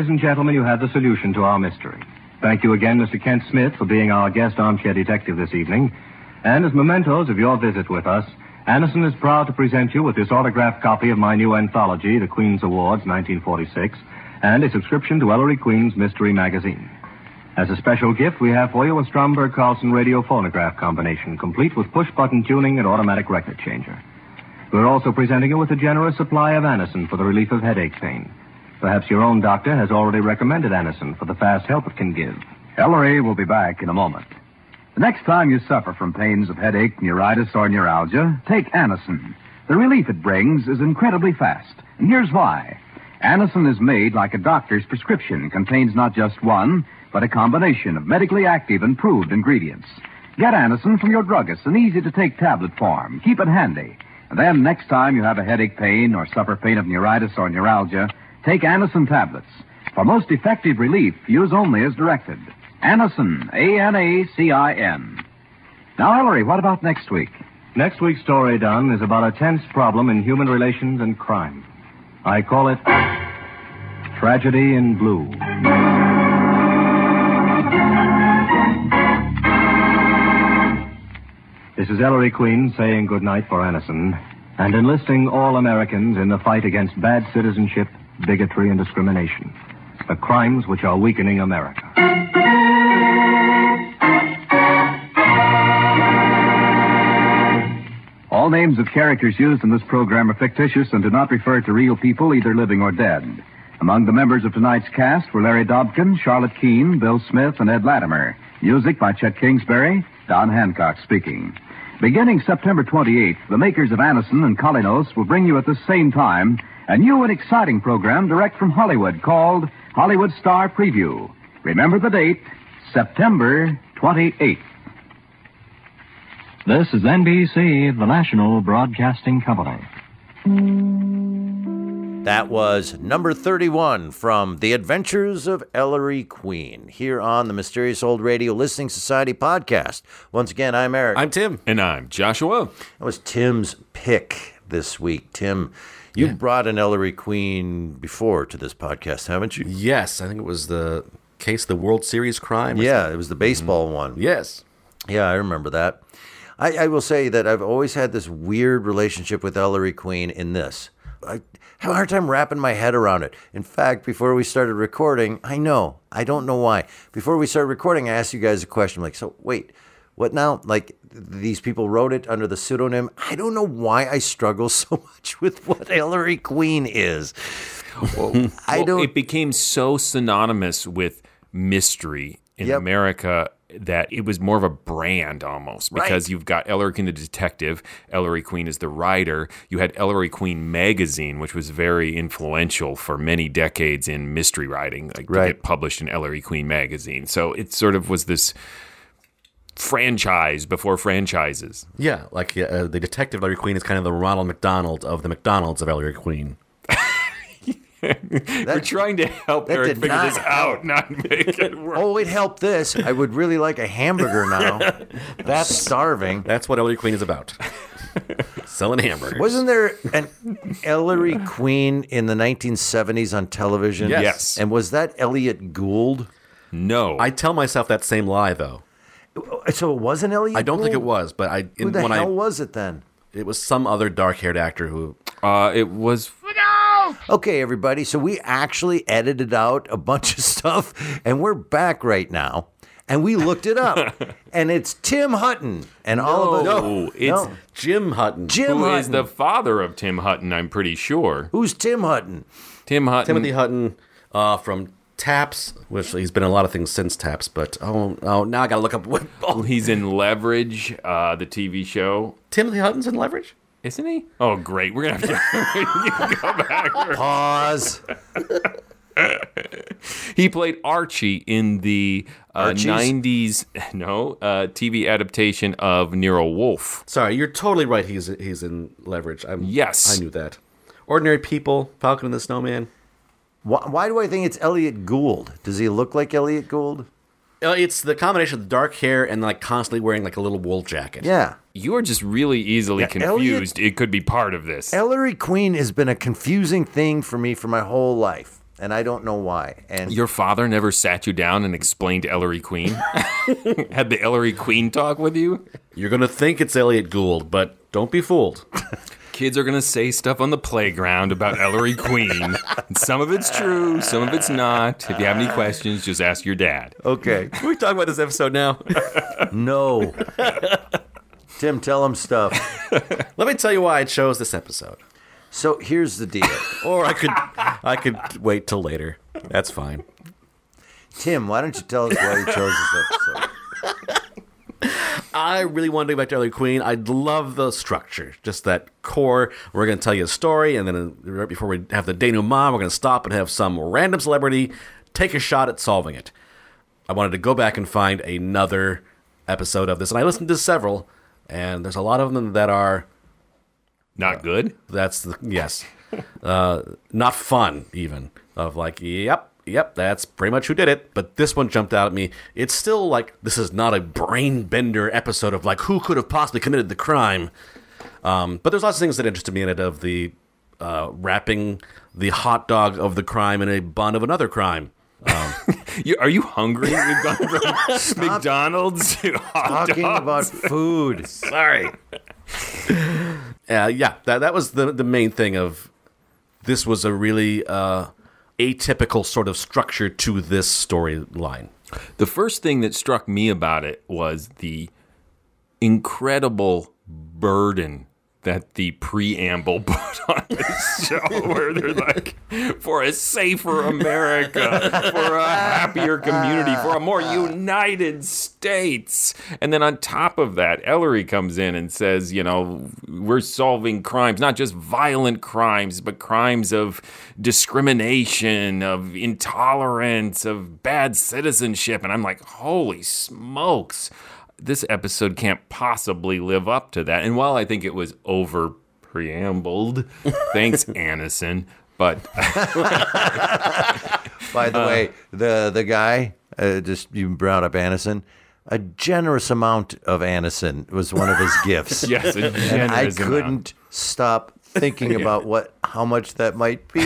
Speaker 5: ladies and gentlemen, you have the solution to our mystery. Thank you again, Mr. Kent Smith, for being our guest armchair detective this evening. And as mementos of your visit with us, Anderson is proud to present you with this autographed copy of my new anthology, The Queen's Awards, 1946, and a subscription to Ellery Queen's Mystery Magazine. As a special gift, we have for you a Stromberg-Carlson radio phonograph combination, complete with push-button tuning and automatic record changer. We're also presenting you with a generous supply of Anacin for the relief of headache pain. Perhaps your own doctor has already recommended Anacin for the fast help it can give.
Speaker 4: Ellery will be back in a moment. The next time you suffer from pains of headache, neuritis, or neuralgia, take Anacin. The relief it brings is incredibly fast, and here's why. Anacin is made like a doctor's prescription, contains not just one, but a combination of medically active and proved ingredients. Get Anacin from your druggist in easy-to-take tablet form. Keep it handy. And then next time you have a headache pain or suffer pain of neuritis or neuralgia, take Anacin tablets. For most effective relief, use only as directed. Anacin, A-N-A-C-I-N. Now, Ellery, what about next week?
Speaker 5: Next week's story, Don, is about a tense problem in human relations and crime. I call it Tragedy in Blue. This is Ellery Queen saying goodnight for Anacin and enlisting all Americans in the fight against bad citizenship, bigotry, and discrimination. The crimes which are weakening America.
Speaker 4: All names of characters used in this program are fictitious and do not refer to real people, either living or dead. Among the members of tonight's cast were Larry Dobkin, Charlotte Keene, Bill Smith, and Ed Latimer. Music by Chet Kingsbury, Don Hancock speaking. Beginning September 28th, the makers of Anacin and Kalinos will bring you at the same time a new and exciting program direct from Hollywood called Hollywood Star Preview. Remember the date, September 28th.
Speaker 15: This is NBC, the national broadcasting company.
Speaker 1: That was number 31 from The Adventures of Ellery Queen here on the Mysterious Old Radio Listening Society podcast. Once again, I'm Eric.
Speaker 2: I'm Tim.
Speaker 3: And I'm Joshua.
Speaker 1: That was Tim's pick this week. Tim, you've brought an Ellery Queen before to this podcast, haven't you?
Speaker 2: Yes, I think it was the case of the World Series crime.
Speaker 1: Yeah, it was the baseball one.
Speaker 2: Yes.
Speaker 1: Yeah, I remember that. I will say that I've always had this weird relationship with Ellery Queen in this. I have a hard time wrapping my head around it. In fact, before we started recording, I don't know why. Before we started recording, I asked you guys a question. Like, so wait, what now? Like, these people wrote it under the pseudonym. I don't know why I struggle so much with what Ellery Queen is.
Speaker 3: It became so synonymous with mystery in America that it was more of a brand almost, because you've got Ellery Queen the detective, Ellery Queen is the writer. You had Ellery Queen magazine, which was very influential for many decades in mystery writing, to get published in Ellery Queen magazine. So it sort of was this franchise before franchises.
Speaker 2: Yeah, like the detective Ellery Queen is kind of the Ronald McDonald of the McDonald's of Ellery Queen.
Speaker 3: We're trying to help Eric figure this out, not make it work.
Speaker 1: Oh, it helped this. I would really like a hamburger now. That's starving.
Speaker 2: That's what Ellery Queen is about. Selling hamburgers.
Speaker 1: Wasn't there an Ellery Queen in the 1970s on television?
Speaker 2: Yes.
Speaker 1: And was that Elliot Gould?
Speaker 3: No.
Speaker 2: I tell myself that same lie, though.
Speaker 1: So it wasn't Elliot Gould?
Speaker 2: I don't think it was, but
Speaker 1: Who the hell was it then?
Speaker 2: It was some other dark-haired actor who...
Speaker 3: It was...
Speaker 1: Okay, everybody, so we actually edited out a bunch of stuff, and we're back right now, and we looked it up, and it's Tim Hutton, and all of us...
Speaker 3: It's
Speaker 2: Jim Hutton.
Speaker 3: Who is the father of Tim Hutton, I'm pretty sure.
Speaker 1: Who's Tim Hutton?
Speaker 3: Tim Hutton.
Speaker 2: Timothy Hutton from Taps, which he's been in a lot of things since Taps, but now I gotta look up what...
Speaker 3: He's in Leverage, the TV show.
Speaker 2: Timothy Hutton's in Leverage?
Speaker 3: Isn't he? Oh, great. We're going to have to go back.
Speaker 1: Pause.
Speaker 3: He played Archie in the 90s TV adaptation of Nero Wolfe.
Speaker 2: Sorry, you're totally right. He's in Leverage.
Speaker 3: Yes.
Speaker 2: I knew that. Ordinary People, Falcon and the Snowman.
Speaker 1: Why do I think it's Elliot Gould? Does he look like Elliot Gould?
Speaker 2: It's the combination of the dark hair and like constantly wearing like a little wool jacket.
Speaker 1: Yeah.
Speaker 3: You are just really easily confused. It could be part of this.
Speaker 1: Ellery Queen has been a confusing thing for me for my whole life. and I don't know why. And
Speaker 3: your father never sat you down and explained Ellery Queen? Had the Ellery Queen talk with you?
Speaker 2: You're going to think it's Elliot Gould, but don't be fooled.
Speaker 3: Kids are going to say stuff on the playground about Ellery Queen. Some of it's true, some of it's not. If you have any questions, just ask your dad.
Speaker 1: Okay.
Speaker 2: Can we talk about this episode now?
Speaker 1: No. Tim, tell him stuff.
Speaker 2: Let me tell you why I chose this episode.
Speaker 1: So here's the deal.
Speaker 2: Or I could wait till later. That's fine.
Speaker 1: Tim, why don't you tell us why you chose this episode?
Speaker 2: I really want to go back to Ellery Queen. I love the structure, just that core. We're going to tell you a story, and then right before we have the denouement, we're going to stop and have some random celebrity take a shot at solving it. I wanted to go back and find another episode of this, and I listened to several, and there's a lot of them that are
Speaker 3: not good.
Speaker 2: Yes, not fun even. Of like, Yep, that's pretty much who did it. But this one jumped out at me. It's still like, this is not a brain bender episode of like, who could have possibly committed the crime? But there's lots of things that interested me in it, of the wrapping the hot dog of the crime in a bun of another crime.
Speaker 3: Are you hungry? We've gone from McDonald's to hot
Speaker 1: Talking
Speaker 3: dogs.
Speaker 1: about food.
Speaker 2: Sorry. That was the main thing of, this was a really atypical sort of structure to this storyline.
Speaker 3: The first thing that struck me about it was the incredible burden that the preamble put on this show, where they're like, for a safer America, for a happier community, for a more united States. And then on top of that, Ellery comes in and says, we're solving crimes, not just violent crimes, but crimes of discrimination, of intolerance, of bad citizenship. And I'm like, holy smokes. This episode can't possibly live up to that. And while I think it was over preambled, thanks, Anison, but
Speaker 1: by the way, the guy, just you brought up Anison, a generous amount of Anison was one of his gifts.
Speaker 3: Yes, a generous
Speaker 1: and I
Speaker 3: amount.
Speaker 1: couldn't stop thinking about how much that might be.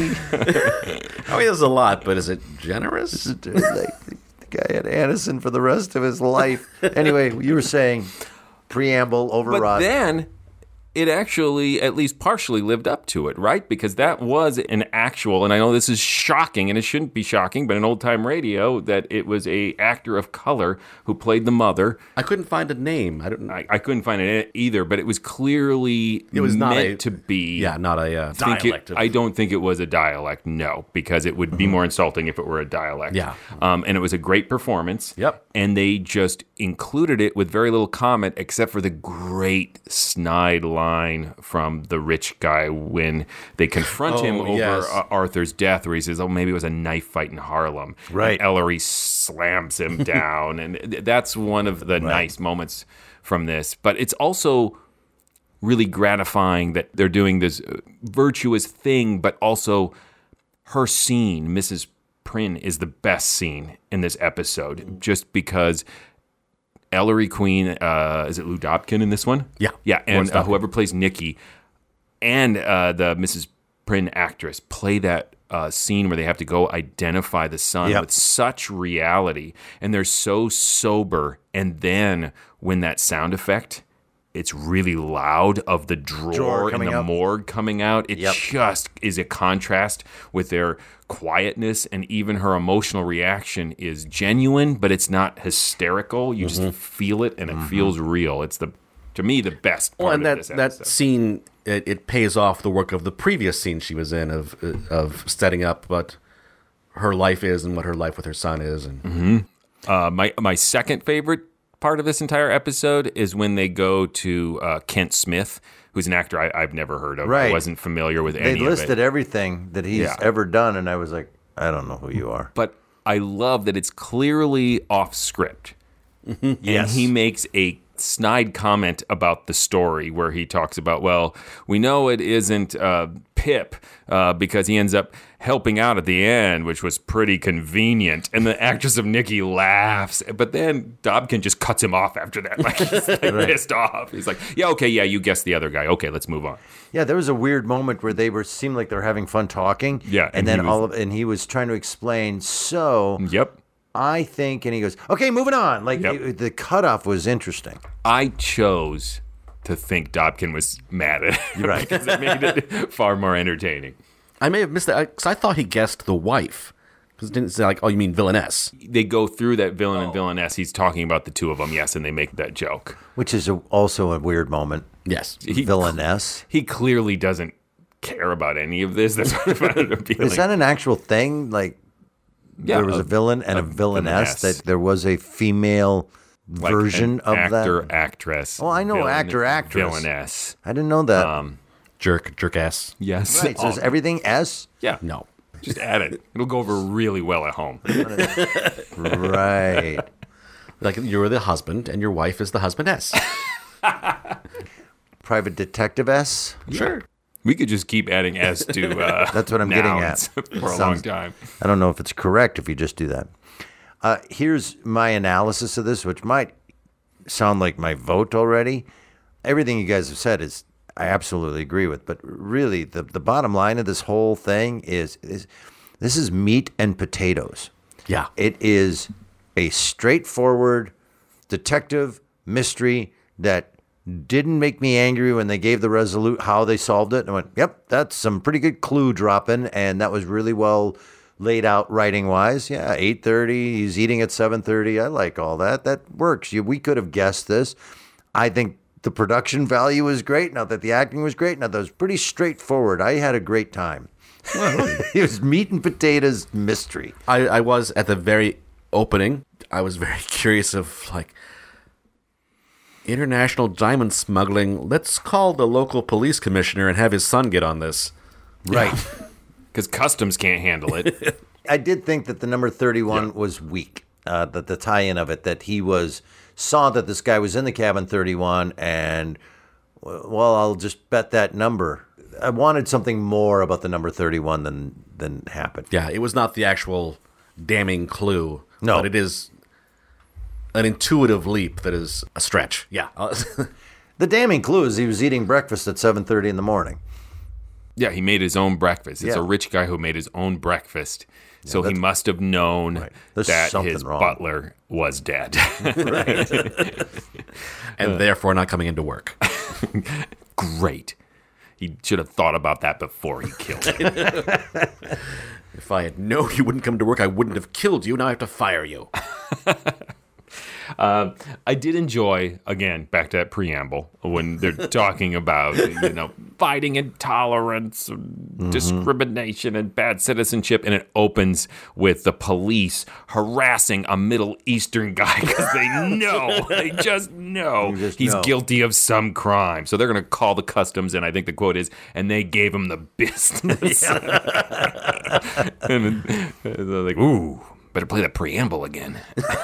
Speaker 2: I mean, there's a lot, but is it generous?
Speaker 1: The guy had Anison for the rest of his life. Anyway, you were saying preamble overrun.
Speaker 3: But then it actually at least partially lived up to it, right? Because that was an actual, and I know this is shocking, and it shouldn't be shocking, but in old-time radio, that it was a actor of color who played the mother.
Speaker 2: I couldn't find a name.
Speaker 3: I couldn't find it either, but it was clearly meant to be.
Speaker 2: Yeah, not a dialect.
Speaker 3: I don't think it was a dialect, no, because it would be more insulting if it were a dialect.
Speaker 2: Yeah.
Speaker 3: And it was a great performance.
Speaker 2: Yep.
Speaker 3: And they just included it with very little comment, except for the great snide line from the rich guy when they confront him over Arthur's death, where he says, maybe it was a knife fight in Harlem.
Speaker 1: Right.
Speaker 3: And Ellery slams him down. And that's one of the nice moments from this. But it's also really gratifying that they're doing this virtuous thing, but also her scene, Mrs. Prynne, is the best scene in this episode, just because Ellery Queen, is it Lou Dobkin in this one?
Speaker 2: Yeah.
Speaker 3: Yeah, and whoever plays Nikki and the Mrs. Prynne actress play that scene where they have to go identify the son with such reality, and they're so sober, and then when that sound effect, it's really loud, of the drawer in the morgue coming out. It just is a contrast with their quietness, and even her emotional reaction is genuine, but it's not hysterical. You just feel it, and it feels real. It's to me the best part of this episode.
Speaker 2: That scene, it pays off the work of the previous scene she was in of setting up what her life is and what her life with her son is. And
Speaker 3: my second favorite part of this entire episode is when they go to Kent Smith, who's an actor I've never heard of.
Speaker 1: Right.
Speaker 3: I wasn't familiar with any of it.
Speaker 1: They listed everything that he's ever done, and I was like, I don't know who you are.
Speaker 3: But I love that it's clearly off script.
Speaker 1: Yes.
Speaker 3: And he makes a snide comment about the story where he talks about, well, we know it isn't Pip because he ends up helping out at the end, which was pretty convenient. And the actress of Nikki laughs, but then Dobkin just cuts him off after that. Like he's like pissed off. He's like, yeah, okay, yeah, you guessed the other guy. Okay, let's move on.
Speaker 1: Yeah, there was a weird moment where they seemed like they were having fun talking.
Speaker 3: Yeah,
Speaker 1: and then he was trying to explain. So
Speaker 3: yep.
Speaker 1: I think, and he goes, okay, moving on. Like the cutoff was interesting.
Speaker 3: I chose to think Dobkin was mad at him.
Speaker 1: You're right.
Speaker 3: Because it made it far more entertaining.
Speaker 2: I may have missed that because I thought he guessed the wife. Because it didn't say like, oh, you mean villainess?
Speaker 3: They go through that villain and villainess. He's talking about the two of them, yes, and they make that joke.
Speaker 1: Which is also a weird moment.
Speaker 2: Yes.
Speaker 1: Villainess.
Speaker 3: He clearly doesn't care about any of this. That's what I found it appealing.
Speaker 1: Is that an actual thing? Like, there was a villain and a villainess, that there was a female version of that?
Speaker 3: Actor, actress.
Speaker 1: Oh, I know actor, actress.
Speaker 3: Villainess.
Speaker 1: I didn't know that.
Speaker 2: Jerk ass.
Speaker 3: Yes.
Speaker 1: Right, so is everything S?
Speaker 3: Yeah.
Speaker 2: No.
Speaker 3: Just add it. It'll go over really well at home.
Speaker 1: Right.
Speaker 2: Like you're the husband and your wife is the husband S.
Speaker 1: Private detective S?
Speaker 3: Sure. We could just keep adding S to
Speaker 1: that's what I'm getting at
Speaker 3: for a long time.
Speaker 1: I don't know if it's correct if you just do that. Here's my analysis of this, which might sound like my vote already. Everything you guys have said is I absolutely agree with, but really the bottom line of this whole thing is this is meat and potatoes.
Speaker 2: Yeah.
Speaker 1: It is a straightforward detective mystery that didn't make me angry when they gave the how they solved it. And I went, yep, that's some pretty good clue dropping, and that was really well laid out writing wise. Yeah, 8:30. He's eating at 7:30. I like all that. That works. We could have guessed this. I think the production value was great. Not that the acting was great. Now that was pretty straightforward. I had a great time. It was meat and potatoes mystery.
Speaker 2: I was at the very opening. I was very curious of like international diamond smuggling. Let's call the local police commissioner and have his son get on this.
Speaker 1: Right.
Speaker 3: Because customs can't handle it.
Speaker 1: I did think that the number 31 was weak. That the tie-in of it, that he saw that this guy was in the cabin 31 and, well, I'll just bet that number. I wanted something more about the number 31 than happened.
Speaker 2: Yeah, it was not the actual damning clue.
Speaker 1: No.
Speaker 2: But it is an intuitive leap that is a stretch. Yeah.
Speaker 1: The damning clue is he was eating breakfast at 7:30 in the morning.
Speaker 3: Yeah, he made his own breakfast. It's
Speaker 1: Yeah.
Speaker 3: a rich guy who made his own breakfast. So he must have known that his
Speaker 1: wrong.
Speaker 3: butler was dead.
Speaker 2: And therefore not coming into work.
Speaker 3: Great. He should have thought about that before he killed him.
Speaker 2: If I had known you wouldn't come to work, I wouldn't have killed you. Now I have to fire you.
Speaker 3: I did enjoy, again, back to that preamble, when they're talking about, fighting intolerance, discrimination, and bad citizenship, and it opens with the police harassing a Middle Eastern guy because they just know he's guilty of some crime. So they're going to call the customs, and I think the quote is, and they gave him the business. And they're like, ooh, better play the preamble again.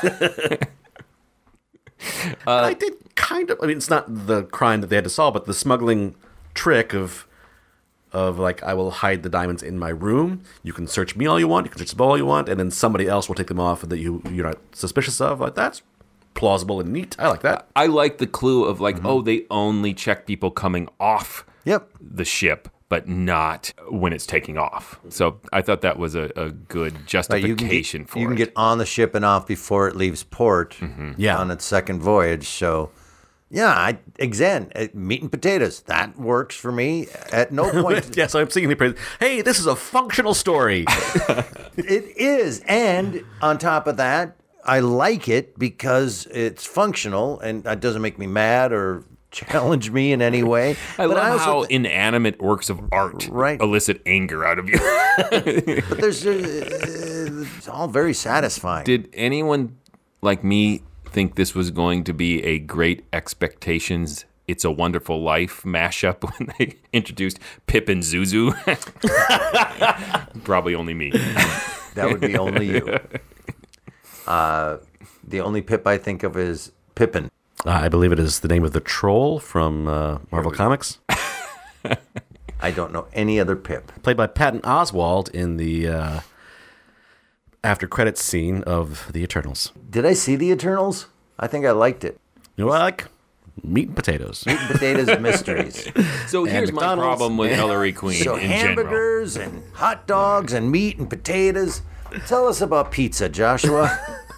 Speaker 2: I did kind of. I mean, it's not the crime that they had to solve, but the smuggling trick of like, I will hide the diamonds in my room. You can search me all you want. You can search the ball all you want, and then somebody else will take them off that you're not suspicious of. Like, that's plausible and neat. I like that.
Speaker 3: I like the clue of like, oh, they only check people coming off the ship, but not when it's taking off. So I thought that was a good justification for it.
Speaker 1: You can get on the ship and off before it leaves port on its second voyage. So, yeah, meat and potatoes, that works for me at no point.
Speaker 2: Yeah, so I'm singing the praise. Hey, this is a functional story.
Speaker 1: It is. And on top of that, I like it because it's functional and it doesn't make me mad or challenge me in any way.
Speaker 3: I love how inanimate works of art elicit anger out of you.
Speaker 1: But it's all very satisfying.
Speaker 3: Did anyone like me think this was going to be a Great Expectations, It's a Wonderful Life mashup when they introduced Pip and Zuzu? Probably only me.
Speaker 1: That would be only you. The only Pip I think of is Pippin.
Speaker 2: I believe it is the name of the troll from Marvel Comics.
Speaker 1: I don't know any other Pip.
Speaker 2: Played by Patton Oswalt in the after credits scene of The Eternals.
Speaker 1: Did I see The Eternals? I think I liked it.
Speaker 2: You know what I like? Meat and potatoes.
Speaker 1: Meat and potatoes mysteries.
Speaker 3: So here's my problem with Ellery Queen
Speaker 1: So
Speaker 3: in
Speaker 1: hamburgers and hot dogs and meat and potatoes. Tell us about pizza, Joshua.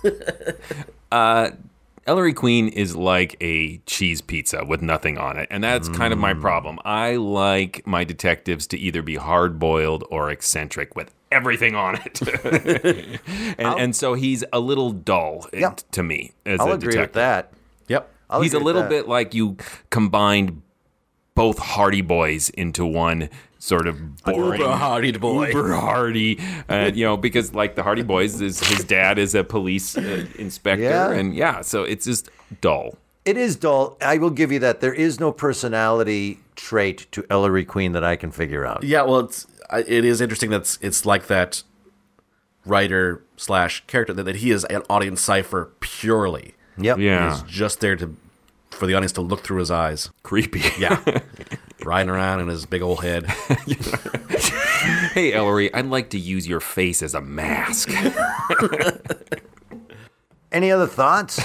Speaker 3: Ellery Queen is like a cheese pizza with nothing on it, and that's kind of my problem. I like my detectives to either be hard-boiled or eccentric with everything on it. and so he's a little dull to me as
Speaker 1: I'll
Speaker 3: a
Speaker 1: agree
Speaker 3: detective.
Speaker 1: with that.
Speaker 2: Yep.
Speaker 3: He's a little bit like you combined both Hardy Boys into one sort of boring
Speaker 2: Uber Hardy boy.
Speaker 3: Uber Hardy, because like the Hardy Boys, his dad is a police inspector, and so it's just dull.
Speaker 1: It is dull. I will give you that. There is no personality trait to Ellery Queen that I can figure out.
Speaker 2: Yeah, well, it is interesting that it's like that writer / character that he is an audience cipher purely.
Speaker 1: Yep.
Speaker 3: Yeah.
Speaker 2: He's just there for the audience to look through his eyes.
Speaker 3: Creepy.
Speaker 2: Yeah. Riding around in his big old head.
Speaker 3: Hey, Ellery, I'd like to use your face as a mask.
Speaker 1: Any other thoughts?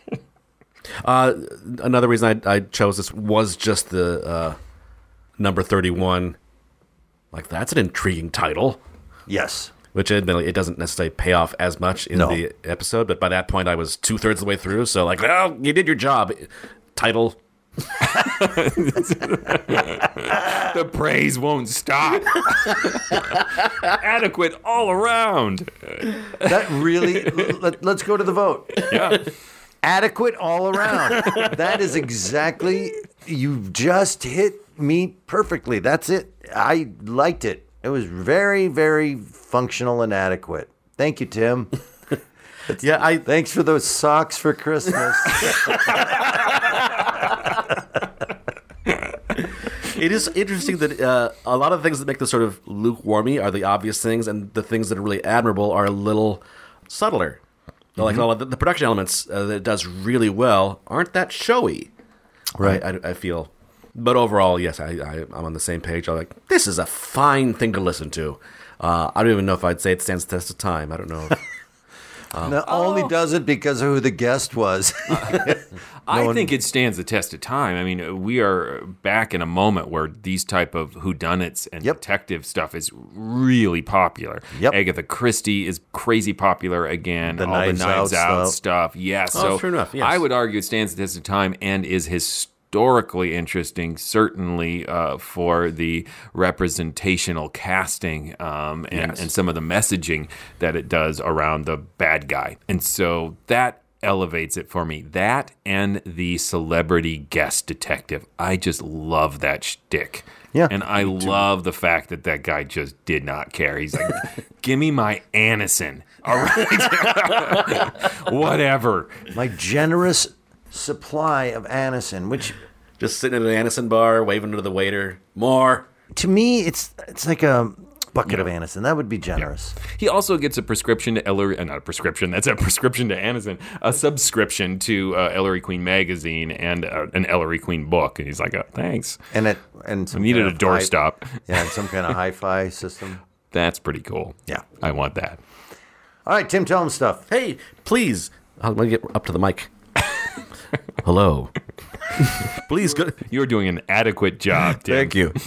Speaker 2: Another reason I chose this was just the number 31. Like, that's an intriguing title.
Speaker 1: Yes.
Speaker 2: Which, admittedly, it doesn't necessarily pay off as much in the episode, but by that point, I was 2/3 of the way through, so like, well, you did your job. Title.
Speaker 3: The praise won't stop. Adequate all around.
Speaker 1: That really, let's go to the vote.
Speaker 3: Yeah.
Speaker 1: Adequate all around. That is exactly, you just hit me perfectly. That's it. I liked it. It was very, very functional and adequate. Thank you, Tim. Thanks for those socks for Christmas.
Speaker 2: It is interesting that a lot of the things that make this sort of lukewarmy are the obvious things, and the things that are really admirable are a little subtler. Like all of the production elements that it does really well aren't that showy.
Speaker 1: Right.
Speaker 2: I feel. But overall, yes, I'm on the same page. I'm like, this is a fine thing to listen to. I don't even know if I'd say it stands the test of time. I don't know.
Speaker 1: Only does it because of who the guest was.
Speaker 3: I think it stands the test of time. I mean, we are back in a moment where these type of whodunits and detective stuff is really popular.
Speaker 1: Yep.
Speaker 3: Agatha Christie is crazy popular again.
Speaker 1: The
Speaker 3: all the
Speaker 1: Knives
Speaker 3: Knives
Speaker 1: Out
Speaker 3: Out
Speaker 1: stuff.
Speaker 3: stuff. Yes.
Speaker 2: Oh, true enough, yes.
Speaker 3: I would argue it stands the test of time and is historically interesting, certainly for the representational casting and some of the messaging that it does around the bad guy. And so that elevates it for me. That and the celebrity guest detective. I just love that shtick.
Speaker 1: Yeah.
Speaker 3: And I love the fact that guy just did not care. He's like, give me my Anison. All right. Whatever.
Speaker 1: My generous supply of Anison, which...
Speaker 2: Just sitting at an Anison bar, waving to the waiter. More.
Speaker 1: To me, it's like a bucket of Anison. That would be generous.
Speaker 3: He also gets a prescription to Ellery, not a prescription, that's a prescription to Anison, a subscription to Ellery Queen magazine and an Ellery Queen book. And he's like, thanks.
Speaker 1: And
Speaker 3: I needed a doorstop.
Speaker 1: Yeah, and some kind of hi-fi system.
Speaker 3: That's pretty cool.
Speaker 1: Yeah.
Speaker 3: I want that.
Speaker 1: All right, Tim, tell him stuff.
Speaker 2: Hey, please. I'm going to get up to the mic. Hello. Please go.
Speaker 3: You're doing an adequate job, Tim.
Speaker 2: Thank you.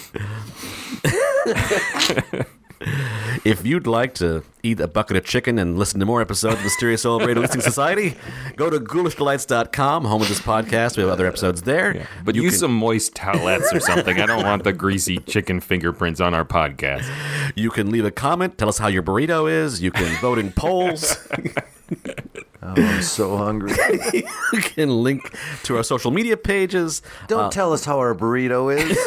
Speaker 2: If you'd like to eat a bucket of chicken and listen to more episodes of Mysterious Old Radio Listening Society, go to ghoulishdelights.com, home of this podcast. We have other episodes there.
Speaker 3: Yeah, but use some moist towelettes or something. I don't want the greasy chicken fingerprints on our podcast.
Speaker 2: You can leave a comment. Tell us how your burrito is. You can vote in polls.
Speaker 1: Oh, I'm so hungry.
Speaker 2: You can link to our social media pages.
Speaker 1: Don't tell us how our burrito is.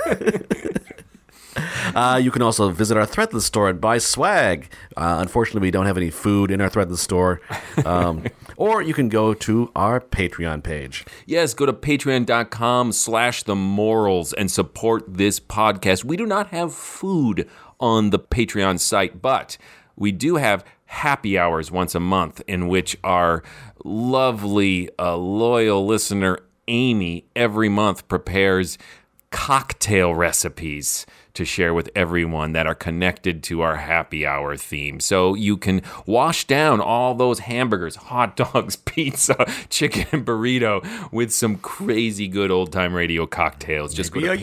Speaker 2: You can also visit our Threadless store and buy swag. Unfortunately, we don't have any food in our Threadless store. Or you can go to our Patreon page.
Speaker 3: Yes, go to patreon.com/themorals and support this podcast. We do not have food on the Patreon site, but we do have happy hours once a month in which our lovely, loyal listener, Amy, every month prepares cocktail recipes to share with everyone that are connected to our happy hour theme. So you can wash down all those hamburgers, hot dogs, pizza, chicken, and burrito with some crazy good old-time radio cocktails. Just go to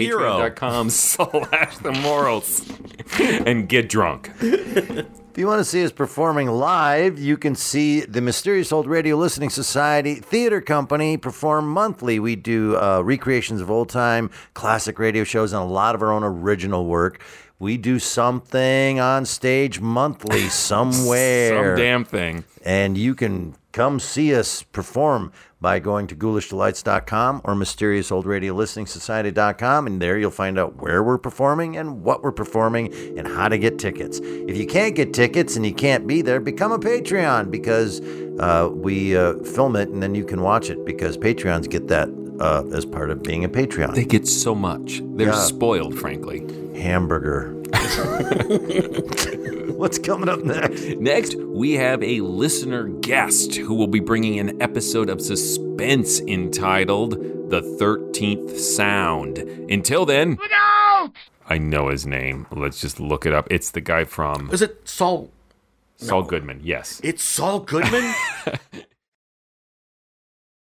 Speaker 3: patreon.com/themorals and get drunk.
Speaker 1: If you want to see us performing live, you can see the Mysterious Old Radio Listening Society Theater Company perform monthly. We do recreations of old-time classic radio shows and a lot of our own original work. We do something on stage monthly somewhere.
Speaker 3: Some damn thing.
Speaker 1: And you can come see us perform by going to ghoulishdelights.com or mysteriousOldRadioListeningSociety.com, and there you'll find out where we're performing and what we're performing and how to get tickets. If you can't get tickets and you can't be there, become a Patreon, because we film it and then you can watch it, because Patreons get that as part of being a Patreon.
Speaker 3: They get so much. They're spoiled, frankly.
Speaker 1: Hamburger. What's coming up next?
Speaker 3: Next, we have a listener guest who will be bringing an episode of suspense entitled The 13th Sound. Until then, look out! I know his name. Let's just look it up. It's the guy from...
Speaker 2: Is it Saul?
Speaker 3: Saul Goodman, yes.
Speaker 2: It's Saul Goodman?